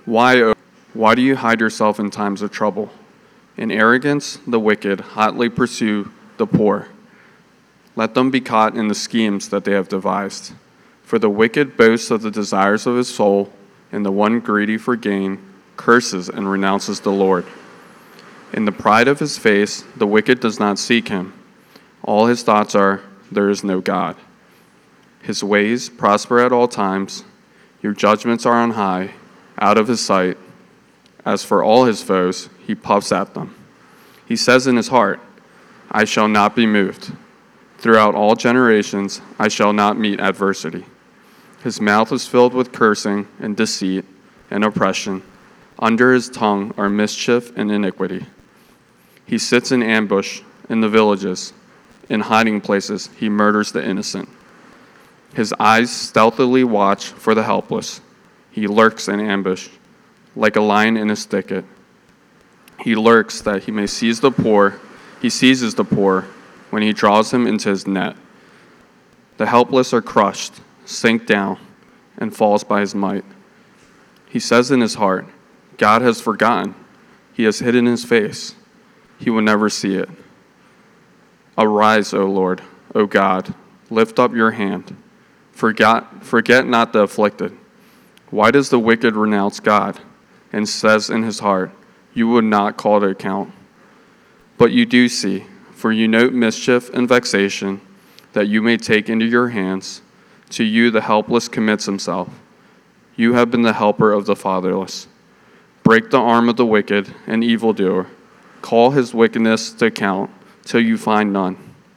Why do you hide yourself in times of trouble? In arrogance, the wicked hotly pursue the poor. Let them be caught in the schemes that they have devised. For the wicked boasts of the desires of his soul, and the one greedy for gain curses and renounces the Lord. In the pride of his face, the wicked does not seek him. All his thoughts are, there is no God. His ways prosper at all times. Your judgments are on high, out of his sight. As for all his foes, he puffs at them. He says in his heart, I shall not be moved. Throughout all generations, I shall not meet adversity. His mouth is filled with cursing and deceit and oppression. Under his tongue are mischief and iniquity. He sits in ambush in the villages. In hiding places, he murders the innocent. His eyes stealthily watch for the helpless. He lurks in ambush, like a lion in a thicket. He lurks that he may seize the poor. He seizes the poor when he draws him into his net. The helpless are crushed, sink down, and falls by his might. He says in his heart, God has forgotten. He has hidden his face. He will never see it. Arise, O Lord, O God, lift up your hand. Forget not the afflicted. Why does the wicked renounce God and says in his heart, you would not call to account? But you do see, for you note mischief and vexation, that you may take into your hands. To you the helpless commits himself. You have been the helper of the fatherless. Break the arm of the wicked and evildoer. Call his wickedness to account till you find none.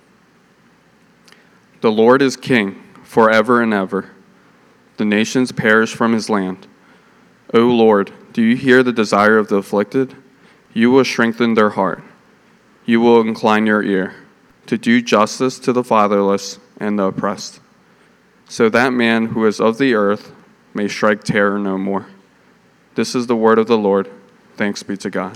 The Lord is king forever and ever. The nations perish from his land. O Lord, do you hear the desire of the afflicted? You will strengthen their heart. You will incline your ear to do justice to the fatherless and the oppressed, so that man who is of the earth may strike terror no more. This is the word of the Lord. Thanks be to God.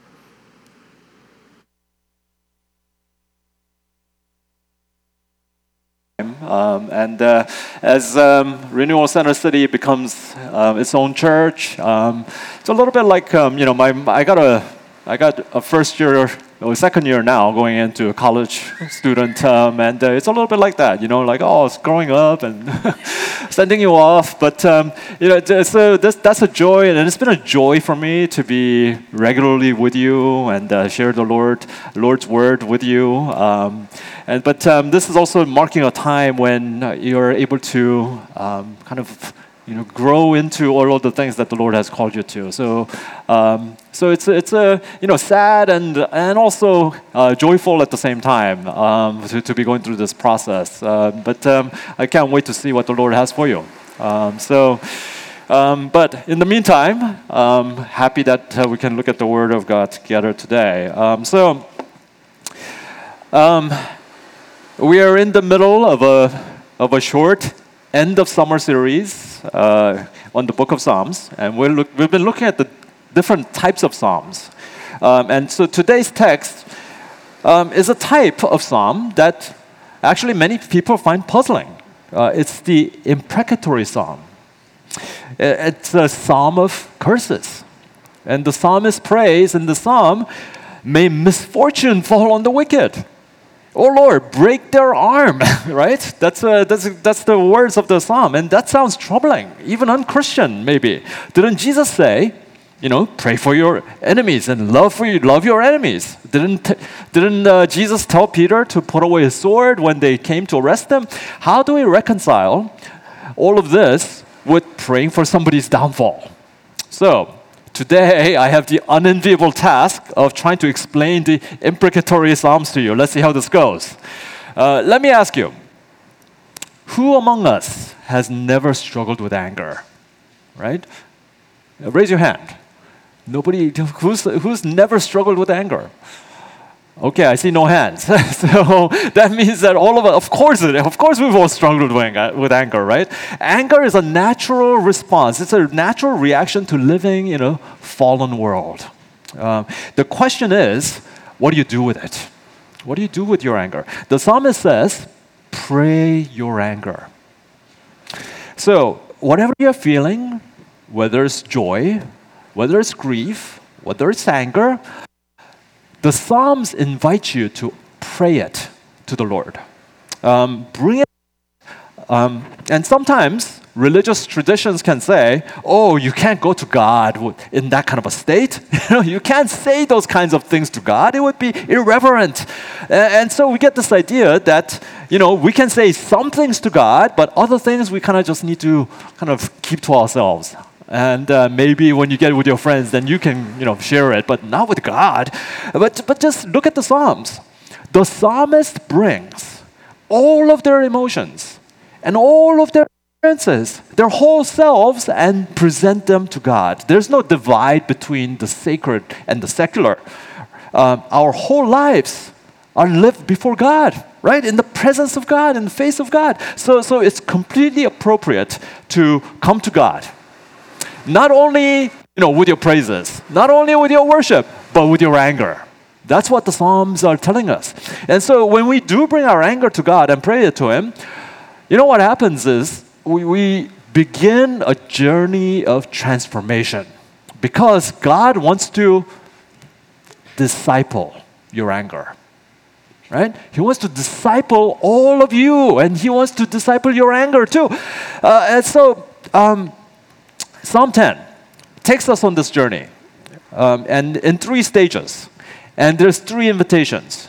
As Renewal Center City becomes its own church, it's a little bit like I got a first year or second year now going into a college student, and it's a little bit like that, it's growing up and sending you off. But that's a joy, and it's been a joy for me to be regularly with you and share the Lord's word with you. But this is also marking a time when you're able to grow into all of the things that the Lord has called you to. So it's sad and also joyful at the same time to be going through this process. But I can't wait to see what the Lord has for you. But in the meantime, happy that we can look at the Word of God together today. We are in the middle of a short end of summer series on the book of Psalms, and we've been looking at the different types of psalms. And so today's text is a type of psalm that actually many people find puzzling. It's the imprecatory psalm. It's a psalm of curses. And the psalmist prays in the psalm, may misfortune fall on the wicked. Oh Lord, break their arm, right? That's the words of the psalm, and that sounds troubling, even unchristian maybe. Didn't Jesus say, pray for your enemies and love your enemies? Didn't Jesus tell Peter to put away his sword when they came to arrest him? How do we reconcile all of this with praying for somebody's downfall? So today, I have the unenviable task of trying to explain the imprecatory psalms to you. Let's see how this goes. Let me ask you, who among us has never struggled with anger? Right? Raise your hand. Nobody, who's never struggled with anger? Okay, I see no hands. So that means that all of us, of course we've all struggled with anger, right? Anger is a natural response. It's a natural reaction to living in a fallen world. The question is, what do you do with it? What do you do with your anger? The psalmist says, pray your anger. So whatever you're feeling, whether it's joy whether it's grief, whether it's anger, the Psalms invite you to pray it to the Lord. Bring it. And sometimes religious traditions can say, oh, you can't go to God in that kind of a state. You can't say those kinds of things to God. It would be irreverent. And so we get this idea that, we can say some things to God, but other things we kind of just need to kind of keep to ourselves. And maybe when you get with your friends, then you can, share it, but not with God. But just look at the Psalms. The psalmist brings all of their emotions and all of their experiences, their whole selves, and present them to God. There's no divide between the sacred and the secular. Our whole lives are lived before God, right? In the presence of God, in the face of God. So it's completely appropriate to come to God. Not only, with your praises, not only with your worship, but with your anger. That's what the Psalms are telling us. And so when we do bring our anger to God and pray it to Him, what happens is we begin a journey of transformation because God wants to disciple your anger, right? He wants to disciple all of you, and He wants to disciple your anger too. And so Psalm 10 takes us on this journey, and in 3 stages. And there's 3 invitations.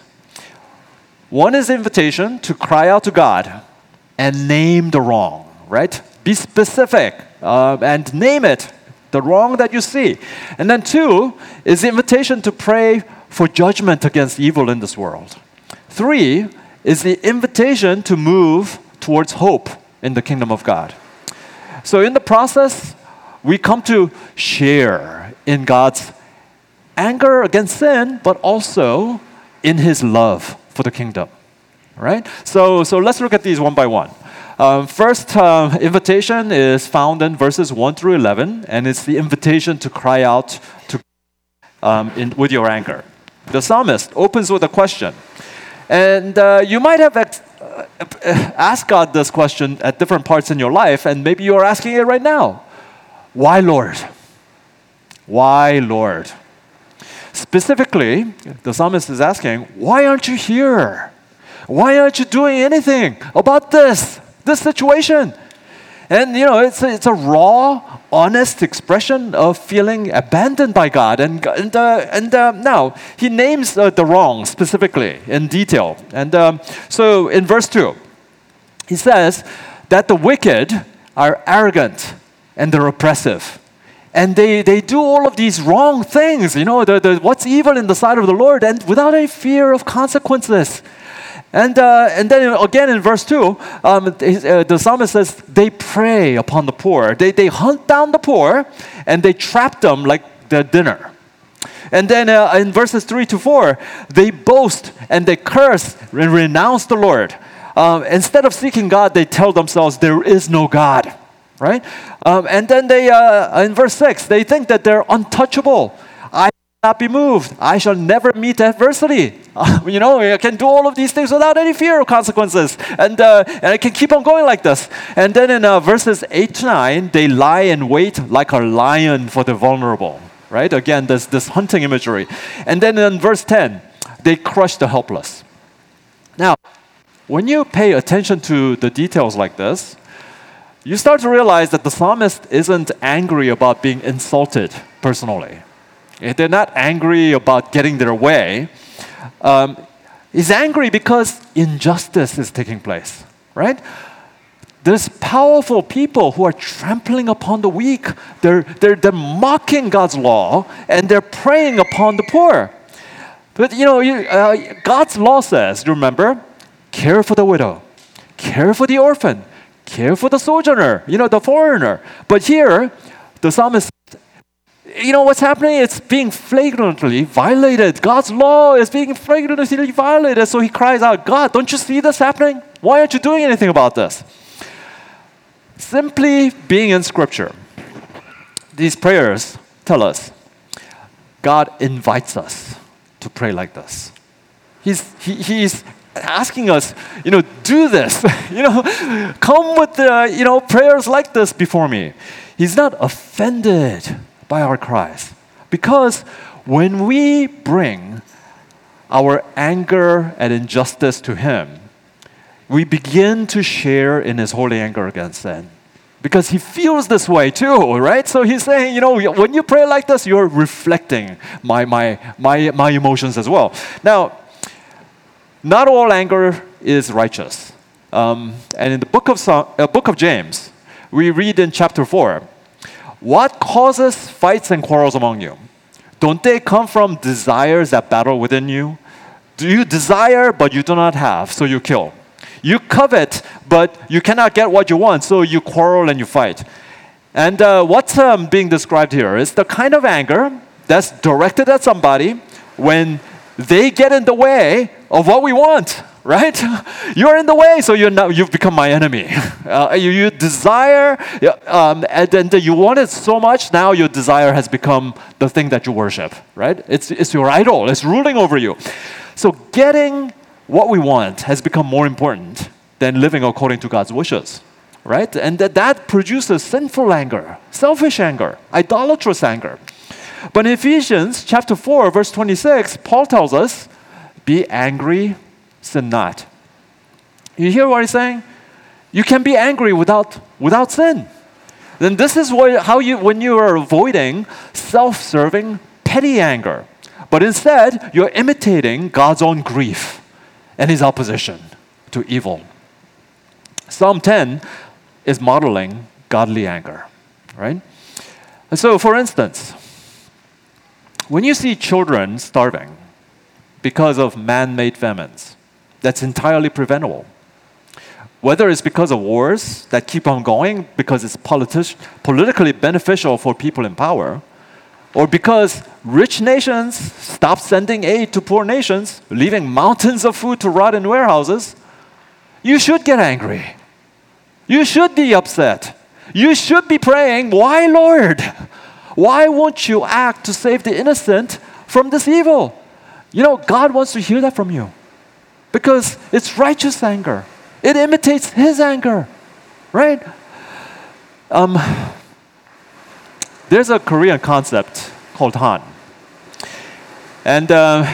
One is the invitation to cry out to God and name the wrong, right? Be specific and name it, the wrong that you see. And then 2 is the invitation to pray for judgment against evil in this world. 3 is the invitation to move towards hope in the kingdom of God. So in the process, we come to share in God's anger against sin, but also in His love for the kingdom, right? So let's look at these one by one. First invitation is found in verses 1 through 11, and it's the invitation to cry out to with your anger. The psalmist opens with a question, and you might have asked God this question at different parts in your life, and maybe you are asking it right now. Why, Lord? Why, Lord? Specifically, the psalmist is asking, why aren't you here? Why aren't you doing anything about this situation? And it's a raw, honest expression of feeling abandoned by God. And now he names the wrong specifically in detail. And so in verse 2, he says that the wicked are arrogant and they're oppressive. And they do all of these wrong things, what's evil in the sight of the Lord, and without any fear of consequences. And then again in verse 2, the psalmist says, they prey upon the poor. They hunt down the poor, and they trap them like their dinner. And then in verses 3 to 4, they boast and they curse and renounce the Lord. Instead of seeking God, they tell themselves there is no God. Right? And then they, in verse 6, they think that they're untouchable. I shall not be moved. I shall never meet adversity. I can do all of these things without any fear of consequences. And I can keep on going like this. And then in verses 8 to 9, they lie in wait like a lion for the vulnerable. Right? Again, there's this hunting imagery. And then in verse 10, they crush the helpless. Now, when you pay attention to the details like this, you start to realize that the psalmist isn't angry about being insulted personally. They're not angry about getting their way. He's angry because injustice is taking place, right? There's powerful people who are trampling upon the weak. They're mocking God's law, and they're preying upon the poor. But God's law says, remember, care for the widow, care for the orphan, care for the sojourner, the foreigner. But here, the psalmist, what's happening? It's being flagrantly violated. God's law is being flagrantly violated. So he cries out, God, don't you see this happening? Why aren't you doing anything about this? Simply being in Scripture, these prayers tell us God invites us to pray like this. He's asking us, do this. Come with prayers like this before me. He's not offended by our cries. Because when we bring our anger at injustice to Him, we begin to share in His holy anger against sin. Because He feels this way too, right? So He's saying, when you pray like this, you're reflecting my emotions as well. Now, not all anger is righteous. And in the book of James, we read in chapter 4, what causes fights and quarrels among you? Don't they come from desires that battle within you? Do you desire, but you do not have, so you kill? You covet, but you cannot get what you want, so you quarrel and you fight. And what's being described here is the kind of anger that's directed at somebody when they get in the way of what we want, right? You're in the way, so you've become my enemy. You desire, and then you want it so much, now your desire has become the thing that you worship, right? It's your idol, it's ruling over you. So getting what we want has become more important than living according to God's wishes, right? And that produces sinful anger, selfish anger, idolatrous anger. But in Ephesians chapter 4, verse 26, Paul tells us, be angry, sin not. You hear what he's saying? You can be angry without sin. Then this is when you are avoiding self-serving, petty anger. But instead, you're imitating God's own grief and His opposition to evil. Psalm 10 is modeling godly anger, right? And so, for instance, when you see children starving because of man-made famines, that's entirely preventable. Whether it's because of wars that keep on going because it's politically beneficial for people in power, or because rich nations stop sending aid to poor nations, leaving mountains of food to rot in warehouses, you should get angry. You should be upset. You should be praying, why, Lord? Why won't you act to save the innocent from this evil? God wants to hear that from you because it's righteous anger. It imitates His anger, right? There's a Korean concept called Han. And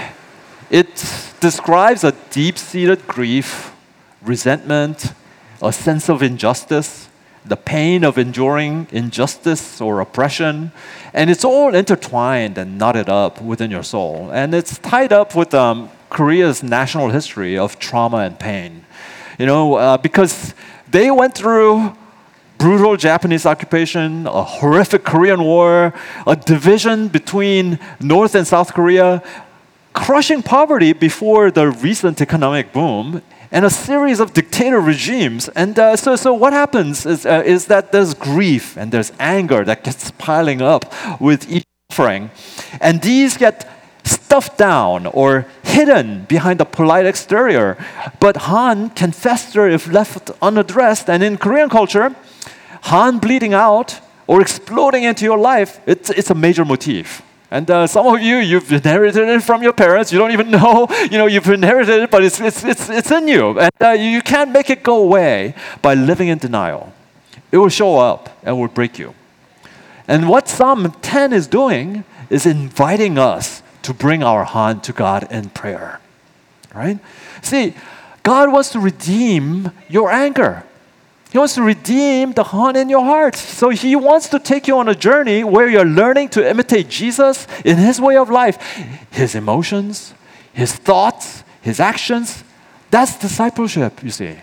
it describes a deep-seated grief, resentment, a sense of injustice, the pain of enduring injustice or oppression. And it's all intertwined and knotted up within your soul. And it's tied up with Korea's national history of trauma and pain. Because they went through brutal Japanese occupation, a horrific Korean War, a division between North and South Korea, crushing poverty before the recent economic boom, and a series of dictator regimes. And so what happens is that there's grief and there's anger that gets piling up with each suffering. And these get stuffed down or hidden behind a polite exterior. But Han can fester if left unaddressed. And in Korean culture, Han bleeding out or exploding into your life, it's a major motif. And some of you've inherited it from your parents. You don't even know, you've inherited it, but it's in you. And you can't make it go away by living in denial. It will show up and will break you. And what Psalm 10 is doing is inviting us to bring our Han to God in prayer, right? See, God wants to redeem your anger. He wants to redeem the Han in your heart. So He wants to take you on a journey where you're learning to imitate Jesus in His way of life. His emotions, His thoughts, His actions. That's discipleship, you see.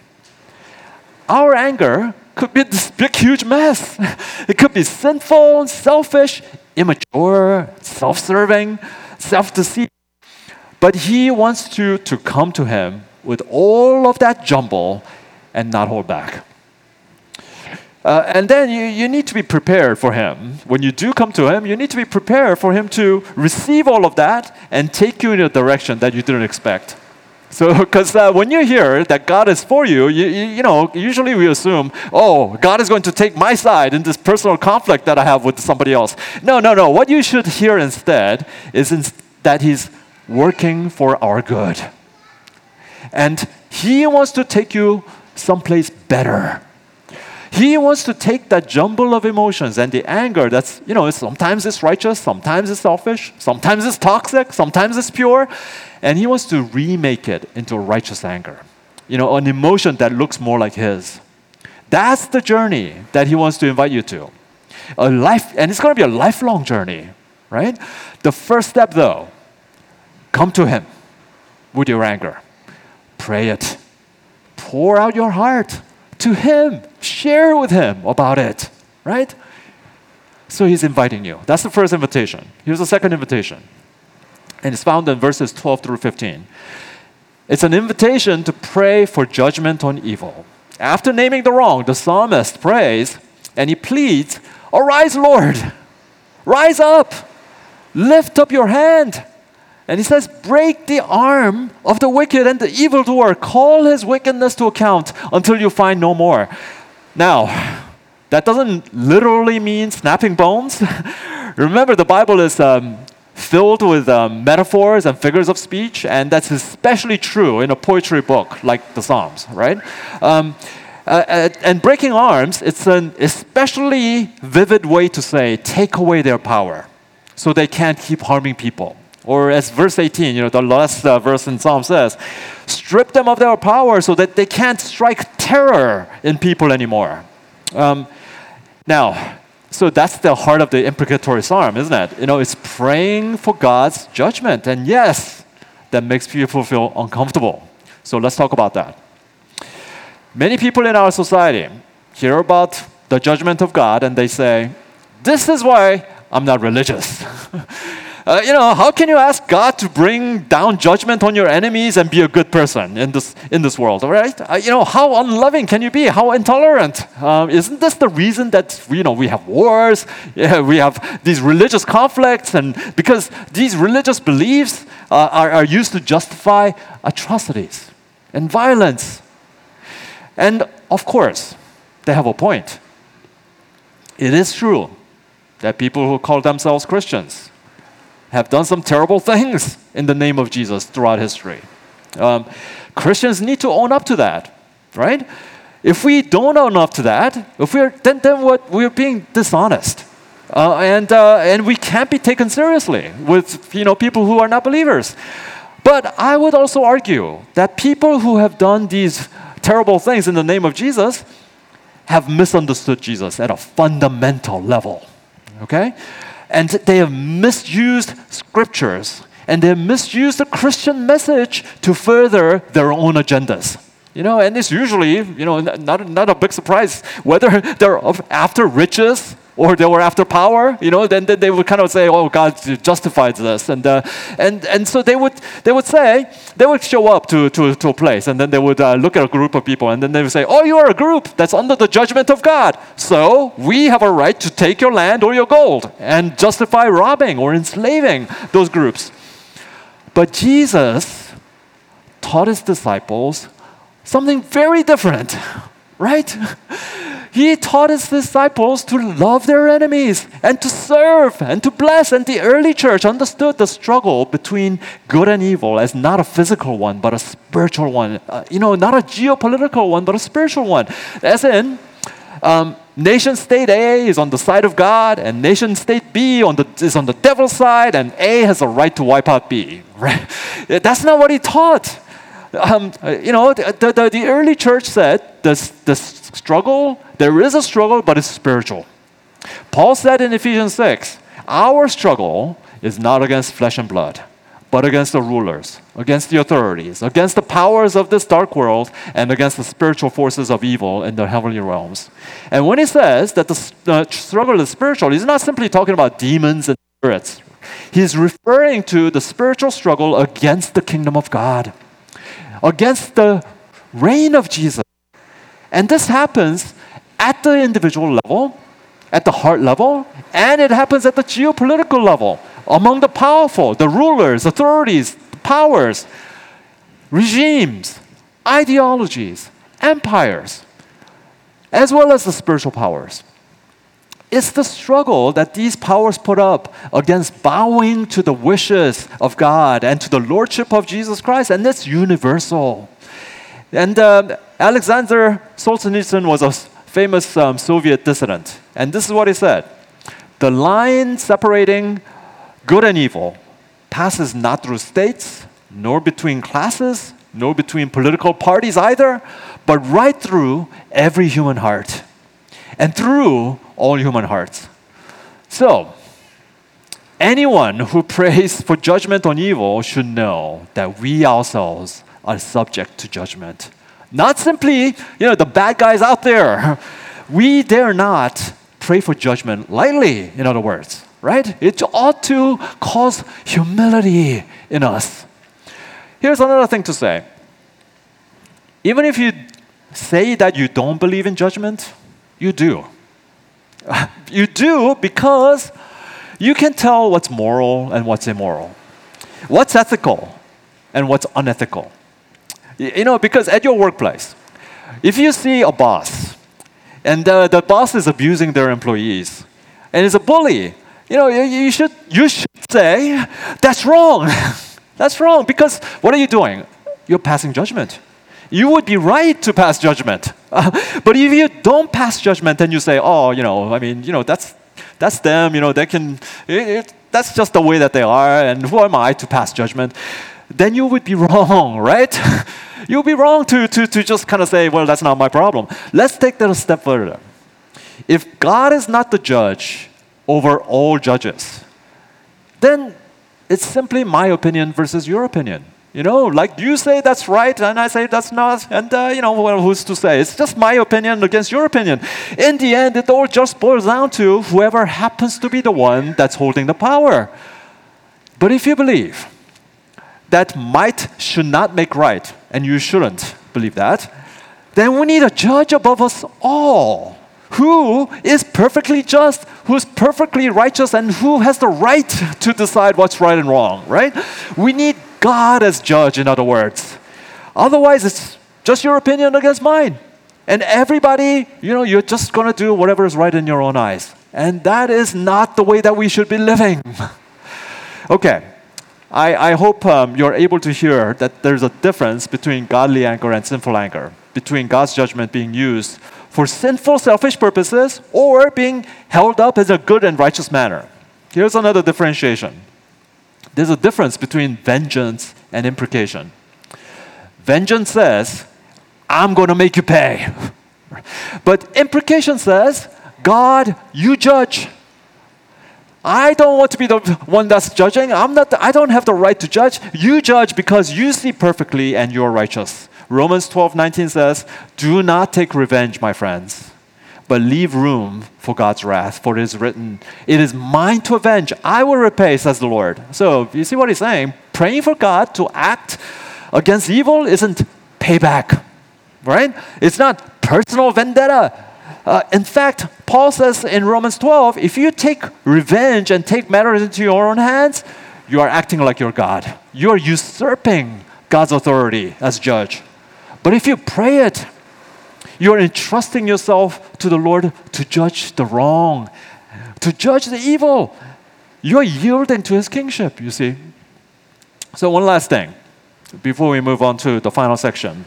Our anger could be this big, huge mess. It could be sinful, selfish, immature, self-serving, self-deceived. But He wants you to come to Him with all of that jumble and not hold back. And then you need to be prepared for Him. When you do come to Him, you need to be prepared for Him to receive all of that and take you in a direction that you didn't expect. So, because when you hear that God is for you, usually we assume, oh, God is going to take my side in this personal conflict that I have with somebody else. No. What you should hear instead is that He's working for our good. And He wants to take you someplace better. He wants to take that jumble of emotions and the anger that's, sometimes it's righteous, sometimes it's selfish, sometimes it's toxic, sometimes it's pure, and he wants to remake it into a righteous anger. An emotion that looks more like his. That's the journey that he wants to invite you to. And it's going to be a lifelong journey, right? The first step, though, come to him with your anger. Pray it. Pour out your heart to him. Share with him about it, right? So he's inviting you. That's the first invitation. Here's the second invitation. And it's found in verses 12 through 15. It's an invitation to pray for judgment on evil. After naming the wrong, the psalmist prays and he pleads, "Arise, Lord, rise up, lift up your hand." And he says, "Break the arm of the wicked and the evildoer. Call his wickedness to account until you find no more." Now, that doesn't literally mean snapping bones. Remember, the Bible is filled with metaphors and figures of speech, and that's especially true in a poetry book like the Psalms, right? And breaking arms, it's an especially vivid way to say, take away their power so they can't keep harming people. Or as verse 18, the last verse in Psalm says, strip them of their power so that they can't strike terror in people anymore. Now, so that's the heart of the imprecatory psalm, isn't it? It's praying for God's judgment. And yes, that makes people feel uncomfortable. So let's talk about that. Many people in our society hear about the judgment of God and they say, this is why I'm not religious. How can you ask God to bring down judgment on your enemies and be a good person in this world, right? How unloving can you be? How intolerant? Isn't this the reason that we have wars? We have these religious conflicts, and because these religious beliefs are used to justify atrocities and violence. And of course, they have a point. It is true that people who call themselves Christians have done some terrible things in the name of Jesus throughout history. Christians need to own up to that, right? If we don't own up to that, then what, we're being dishonest, and we can't be taken seriously with people who are not believers. But I would also argue that people who have done these terrible things in the name of Jesus have misunderstood Jesus at a fundamental level. Okay? And they have misused scriptures, and they have misused the Christian message to further their own agendas. And it's usually, not a big surprise whether they're after riches or they were after power. Then they would kind of say, "Oh, God justified this," and so they would show up to a place, and then they would look at a group of people, and then they would say, "Oh, you are a group that's under the judgment of God, so we have a right to take your land or your gold," and justify robbing or enslaving those groups. But Jesus taught his disciples something very different, right? He taught his disciples to love their enemies and to serve and to bless. And the early church understood the struggle between good and evil as not a physical one, but a spiritual one. Not a geopolitical one, but a spiritual one. As in, nation-state A is on the side of God, and nation-state B is on the devil's side, and A has a right to wipe out B. Right? That's not what he taught. The early church said the struggle, there is a struggle, but it's spiritual. Paul said in Ephesians 6, our struggle is not against flesh and blood, but against the rulers, against the authorities, against the powers of this dark world, and against the spiritual forces of evil in the heavenly realms. And when he says that the struggle is spiritual, he's not simply talking about demons and spirits. He's referring to the spiritual struggle against the kingdom of God, against the reign of Jesus. And this happens at the individual level, at the heart level, and it happens at the geopolitical level, among the powerful, the rulers, authorities, powers, regimes, ideologies, empires, as well as the spiritual powers. It's the struggle that these powers put up against bowing to the wishes of God and to the lordship of Jesus Christ, and it's universal. And Alexander Solzhenitsyn was a famous Soviet dissident. And this is what he said: "The line separating good and evil passes not through states, nor between classes, nor between political parties either, but right through every human heart, and through all human hearts." So, anyone who prays for judgment on evil should know that we ourselves are subject to judgment. Not simply, the bad guys out there. We dare not pray for judgment lightly, in other words, right? It ought to cause humility in us. Here's another thing to say. Even if you say that you don't believe in judgment, you do. You do because you can tell what's moral and what's immoral, what's ethical and what's unethical. Because at your workplace, if you see a boss and the boss is abusing their employees and is a bully, you should say, that's wrong. That's wrong, because what are you doing? You're passing judgment. You would be right to pass judgment. But if you don't pass judgment and you say, that's them, they can, that's just the way that they are, and who am I to pass judgment? Then you would be wrong, right? You'll be wrong to just kind of say, well, that's not my problem. Let's take that a step further. If God is not the judge over all judges, then it's simply my opinion versus your opinion. Like you say that's right, and I say that's not, and well, who's to say? It's just my opinion against your opinion. In the end, it all just boils down to whoever happens to be the one that's holding the power. But if you believe that might should not make right, and you shouldn't believe that, then we need a judge above us all, who is perfectly just, who's perfectly righteous, and who has the right to decide what's right and wrong, right? We need God as judge, in other words. Otherwise, it's just your opinion against mine. And everybody, you're just going to do whatever is right in your own eyes. And that is not the way that we should be living. Okay. I hope you're able to hear that there's a difference between godly anger and sinful anger, between God's judgment being used for sinful, selfish purposes or being held up as a good and righteous manner. Here's another differentiation. There's a difference between vengeance and imprecation. Vengeance says, I'm going to make you pay. But imprecation says, God, you judge. I don't want to be the one that's judging. I don't have the right to judge. You judge because you see perfectly and you're righteous. Romans 12:19 says, do not take revenge, my friends, but leave room for God's wrath. For it is written, it is mine to avenge. I will repay, says the Lord. So you see what he's saying? Praying for God to act against evil isn't payback, right? It's not personal vendetta. In fact, Paul says in Romans 12, if you take revenge and take matters into your own hands, you are acting like you're God. You are usurping God's authority as judge. But if you pray it, you are entrusting yourself to the Lord to judge the wrong, to judge the evil. You are yielding to his kingship, you see. So one last thing, before we move on to the final section.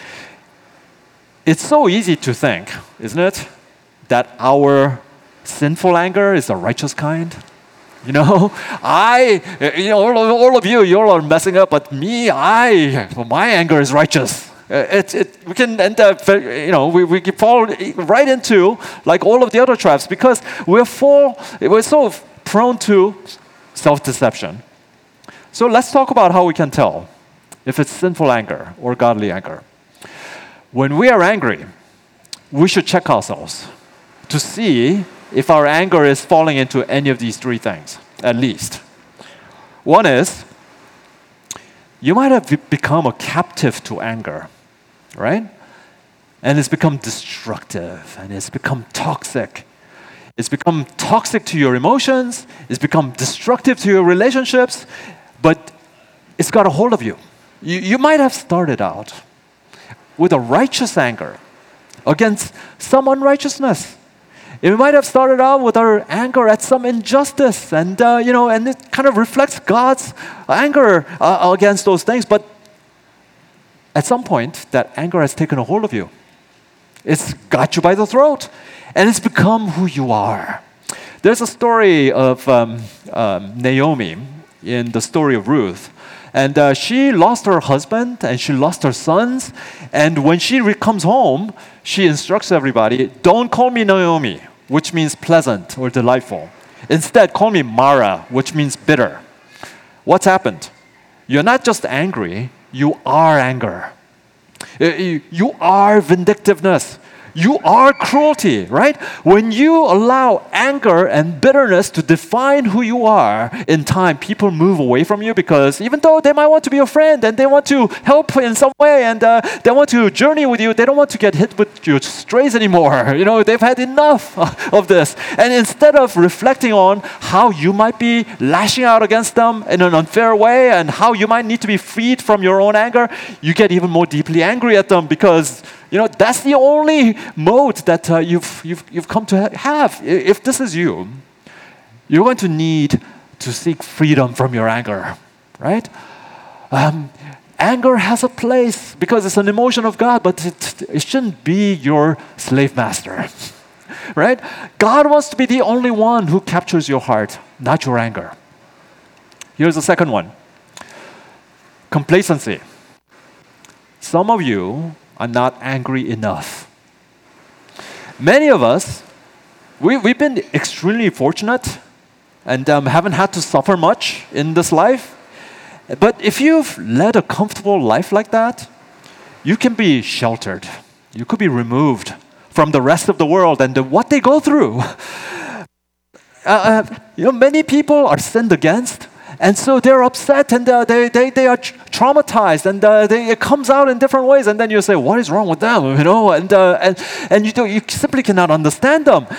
It's so easy to think, isn't it, that our sinful anger is the righteous kind? All of you, you're all messing up, but me, my anger is righteous. We can end up, we can fall right into like all of the other traps because we're so prone to self-deception. So let's talk about how we can tell if it's sinful anger or godly anger. When we are angry, we should check ourselves to see if our anger is falling into any of these three things, at least. One is, you might have become a captive to anger, right? And it's become destructive, and it's become toxic. It's become toxic to your emotions, it's become destructive to your relationships, but it's got a hold of you. You might have started out with a righteous anger against some unrighteousness. It might have started out with our anger at some injustice, and and it kind of reflects God's anger against those things. But at some point, that anger has taken a hold of you, It's got you by the throat, and it's become who you are. There's a story of Naomi in the story of Ruth. And she lost her husband and she lost her sons. And when she comes home, she instructs everybody, don't call me Naomi, which means pleasant or delightful. Instead, call me Mara, which means bitter. What's happened? You're not just angry, you are anger. You are vindictiveness. You are cruelty, right? When you allow anger and bitterness to define who you are, in time, people move away from you because even though they might want to be your friend and they want to help in some way and they want to journey with you, they don't want to get hit with your strays anymore. You know, they've had enough of this. And instead of reflecting on how you might be lashing out against them in an unfair way and how you might need to be freed from your own anger, you get even more deeply angry at them because that's the only mode that you've come to have. If this is you, you're going to need to seek freedom from your anger, right? Anger has a place because it's an emotion of God, but it shouldn't be your slave master, right? God wants to be the only one who captures your heart, not your anger. Here's the second one. Complacency. Some of you are not angry enough. Many of us, we've been extremely fortunate and haven't had to suffer much in this life. But if you've led a comfortable life like that, you can be sheltered. You could be removed from the rest of the world and what they go through. Many people are sinned against. And so they're upset and they are traumatized and it comes out in different ways. And then you say, what is wrong with them? And you simply cannot understand them.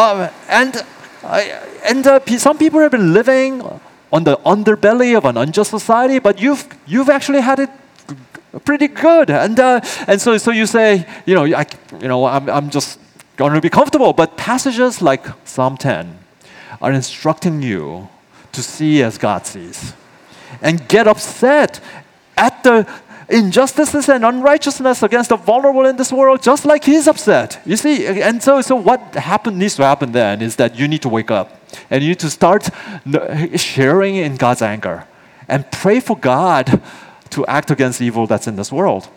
Some people have been living on the underbelly of an unjust society, but you've actually had it pretty good. And so you say, I'm just going to be comfortable. But passages like Psalm 10 are instructing you to see as God sees and get upset at the injustices and unrighteousness against the vulnerable in this world, just like He's upset. You see, and so what needs to happen then is that you need to wake up and you need to start sharing in God's anger and pray for God to act against evil that's in this world.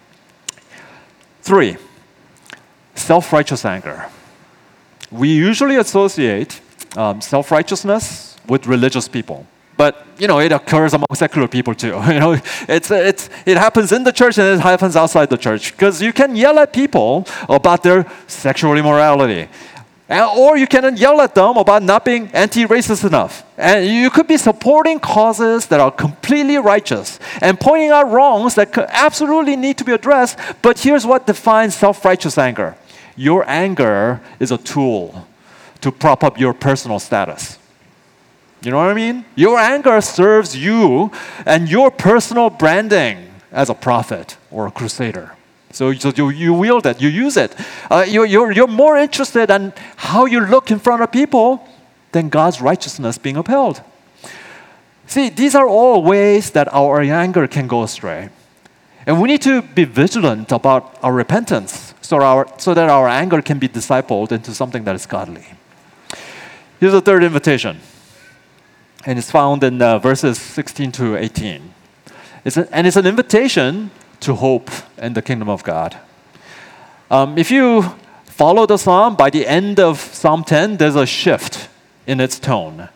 3, self-righteous anger. We usually associate self-righteousness with religious people. But, it occurs among secular people too. It happens in the church and it happens outside the church. Because you can yell at people about their sexual immorality. Or you can yell at them about not being anti-racist enough. And you could be supporting causes that are completely righteous and pointing out wrongs that absolutely need to be addressed. But here's what defines self-righteous anger. Your anger is a tool to prop up your personal status. You know what I mean? Your anger serves you and your personal branding as a prophet or a crusader. So you wield it, you use it. You're more interested in how you look in front of people than God's righteousness being upheld. See, these are all ways that our anger can go astray. And we need to be vigilant about our repentance so that our anger can be discipled into something that is godly. Here's the third invitation. And it's found in verses 16 to 18. It's an invitation to hope in the kingdom of God. If you follow the psalm, by the end of Psalm 10, there's a shift in its tone.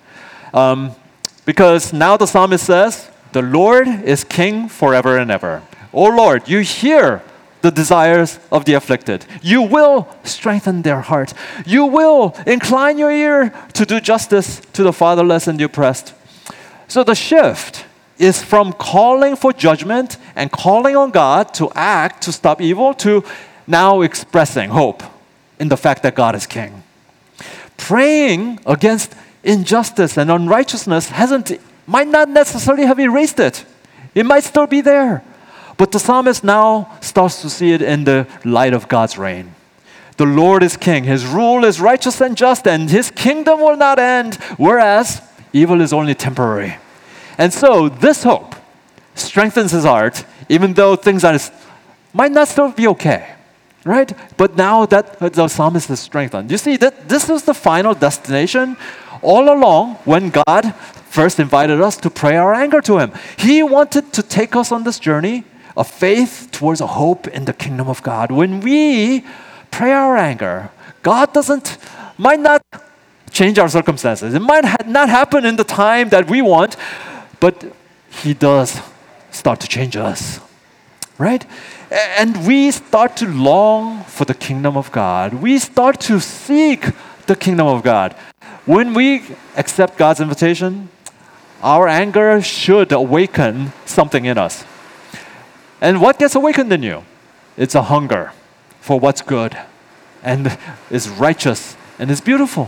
Because now the psalmist says, the Lord is king forever and ever. O Lord, you hear the desires of the afflicted. You will strengthen their heart. You will incline your ear to do justice to the fatherless and the oppressed. So the shift is from calling for judgment and calling on God to act to stop evil to now expressing hope in the fact that God is king. Praying against injustice and unrighteousness might not necessarily have erased it. It might still be there. But the psalmist now starts to see it in the light of God's reign. The Lord is king. His rule is righteous and just, and His kingdom will not end, whereas evil is only temporary. And so this hope strengthens his heart, even though things might not still be okay. right? But now that the psalmist is strengthened. You see, that this was the final destination all along when God first invited us to pray our anger to Him. He wanted to take us on this journey of faith towards a hope in the kingdom of God. When we pray our anger, God might not change our circumstances. It might not happen in the time that we want, but He does start to change us, right? And we start to long for the kingdom of God. We start to seek the kingdom of God. When we accept God's invitation, our anger should awaken something in us. And what gets awakened in you? It's a hunger for what's good and is righteous and is beautiful.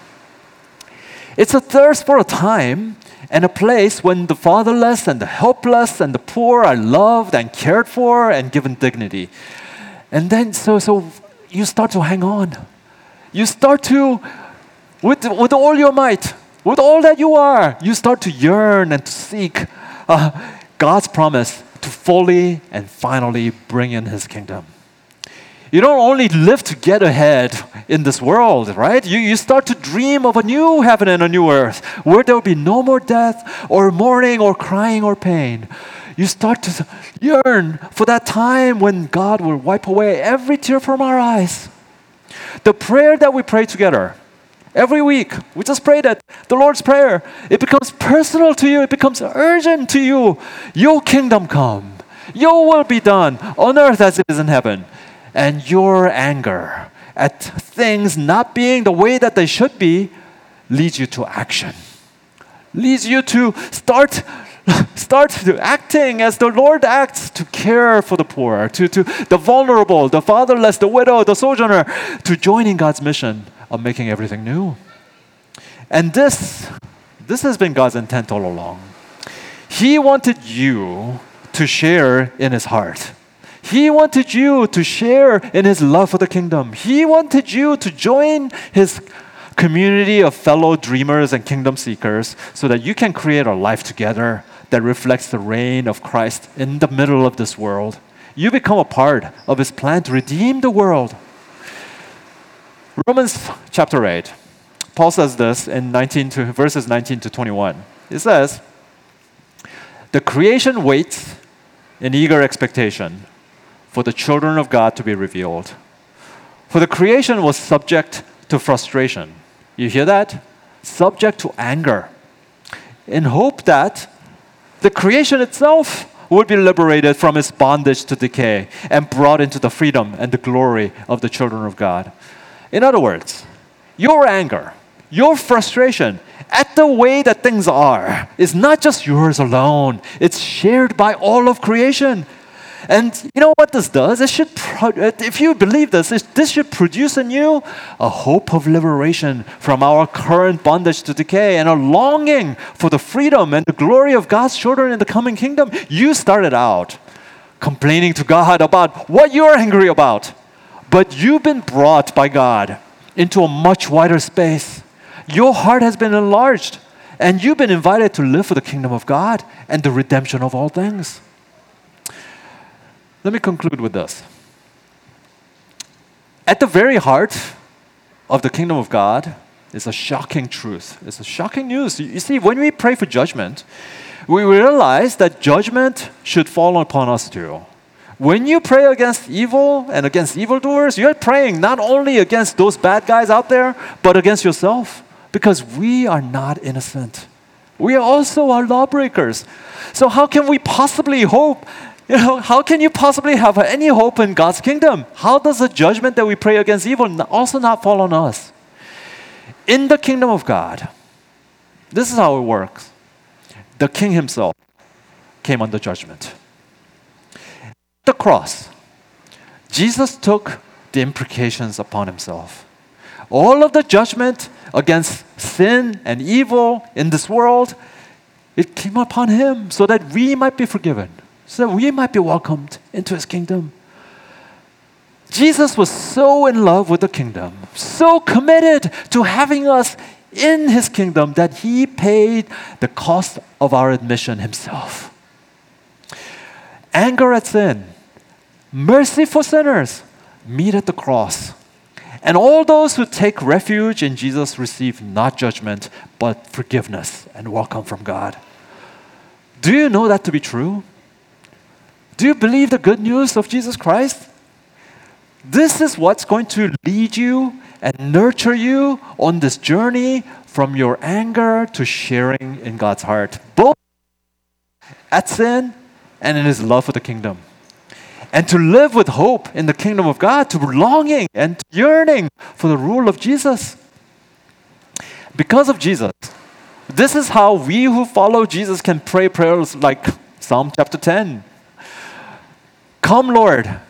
It's a thirst for a time and a place when the fatherless and the helpless and the poor are loved and cared for and given dignity. And then so you start to hang on. You start to, with all your might, with all that you are, you start to yearn and to seek God's promise to fully and finally bring in His kingdom. You don't only live to get ahead in this world, right? You start to dream of a new heaven and a new earth where there will be no more death or mourning or crying or pain. You start to yearn for that time when God will wipe away every tear from our eyes. The prayer that we pray together every week, we just prayed it, the Lord's Prayer. It becomes personal to you. It becomes urgent to you. Your kingdom come. Your will be done on earth as it is in heaven. And your anger at things not being the way that they should be leads you to action. Leads you to start acting as the Lord acts, to care for the poor, to the vulnerable, the fatherless, the widow, the sojourner, to joining God's mission of making everything new. And this has been God's intent all along. He wanted you to share in His heart. He wanted you to share in His love for the kingdom. He wanted you to join His community of fellow dreamers and kingdom seekers so that you can create a life together that reflects the reign of Christ in the middle of this world. You become a part of His plan to redeem the world. Romans chapter 8, Paul says this in verses 19 to 21. It says, "The creation waits in eager expectation for the children of God to be revealed. For the creation was subject to frustration." You hear that? Subject to anger. In hope that the creation itself would be liberated from its bondage to decay and brought into the freedom and the glory of the children of God. In other words, your anger, your frustration at the way that things are is not just yours alone. It's shared by all of creation. And you know what this does? If you believe this should produce in you a hope of liberation from our current bondage to decay and a longing for the freedom and the glory of God's children in the coming kingdom. You started out complaining to God about what you're angry about, but you've been brought by God into a much wider space. Your heart has been enlarged, and you've been invited to live for the kingdom of God and the redemption of all things. Let me conclude with this. At the very heart of the kingdom of God is a shocking truth. It's a shocking news. You see, when we pray for judgment, we realize that judgment should fall upon us too. When you pray against evil and against evildoers, you're praying not only against those bad guys out there, but against yourself, because we are not innocent. We also are lawbreakers. So how can we possibly hope? How can you possibly have any hope in God's kingdom? How does the judgment that we pray against evil also not fall on us? In the kingdom of God, this is how it works. The king himself came under judgment. At the cross, Jesus took the implications upon himself. All of the judgment against sin and evil in this world, it came upon him so that we might be forgiven, so that we might be welcomed into his kingdom. Jesus was so in love with the kingdom, so committed to having us in his kingdom that he paid the cost of our admission himself. Anger at sin, mercy for sinners, meet at the cross. And all those who take refuge in Jesus receive not judgment, but forgiveness and welcome from God. Do you know that to be true? Do you believe the good news of Jesus Christ? This is what's going to lead you and nurture you on this journey from your anger to sharing in God's heart, both at sin and in His love for the kingdom. And to live with hope in the kingdom of God, to longing and yearning for the rule of Jesus. Because of Jesus, this is how we who follow Jesus can pray prayers like Psalm chapter 10. Come, Lord.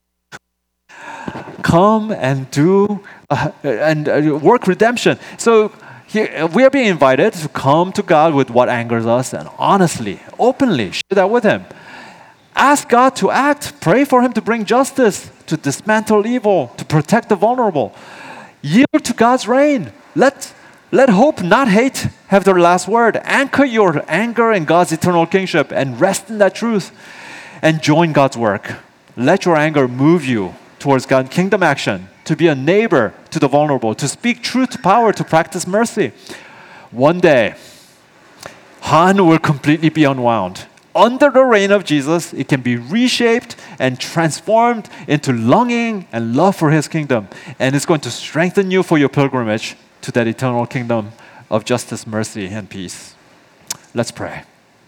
Come and do and work redemption. So here, we are being invited to come to God with what angers us and honestly, openly share that with Him. Ask God to act. Pray for Him to bring justice, to dismantle evil, to protect the vulnerable. Yield to God's reign. Let hope, not hate, have their last word. Anchor your anger in God's eternal kingship and rest in that truth. And join God's work. Let your anger move you towards God's kingdom action, to be a neighbor to the vulnerable, to speak truth to power, to practice mercy. One day, Han will completely be unwound. Under the reign of Jesus, it can be reshaped and transformed into longing and love for His kingdom. And it's going to strengthen you for your pilgrimage to that eternal kingdom of justice, mercy, and peace. Let's pray.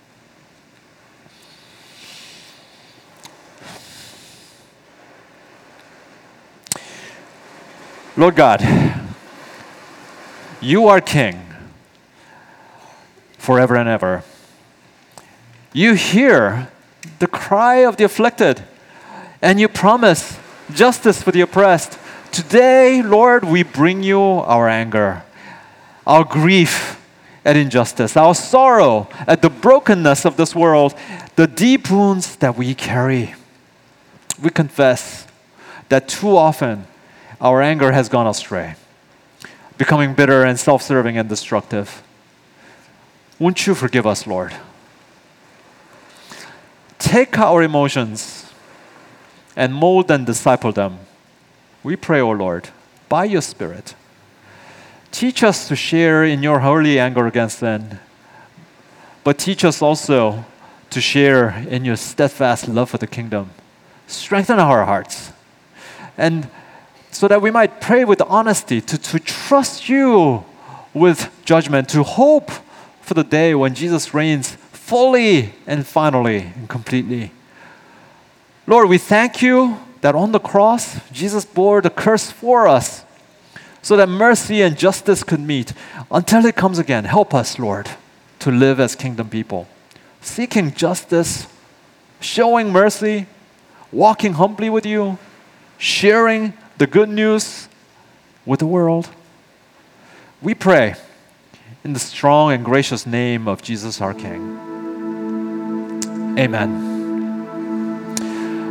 Lord God, You are King forever and ever. You hear the cry of the afflicted, and You promise justice for the oppressed. Today, Lord, we bring You our anger, our grief at injustice, our sorrow at the brokenness of this world, the deep wounds that we carry. We confess that too often our anger has gone astray, becoming bitter and self-serving and destructive. Won't You forgive us, Lord? Take our emotions and mold and disciple them. We pray, O Lord, by Your Spirit. Teach us to share in Your holy anger against sin, but teach us also to share in Your steadfast love for the kingdom. Strengthen our hearts, and so that we might pray with honesty, to trust You with judgment, to hope for the day when Jesus reigns fully and finally and completely. Lord, we thank You that on the cross, Jesus bore the curse for us so that mercy and justice could meet. Until It comes again, help us, Lord, to live as kingdom people, seeking justice, showing mercy, walking humbly with You, sharing the good news with the world. We pray in the strong and gracious name of Jesus our King. Amen.